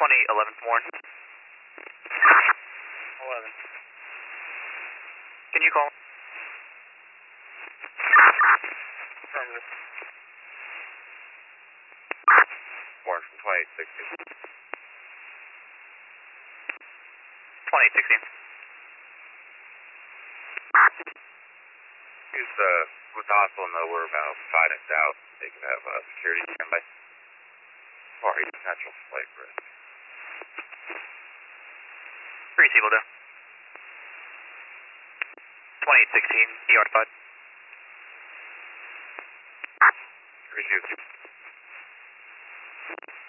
11th Warren. 11. Can you call? Affirmative. Warren from 2816. 2816. He's with the hospital, know we're about 5 minutes out. They can have security standby. Or he's natural flight risk. Receivable down. 2816, ER 5. Receive.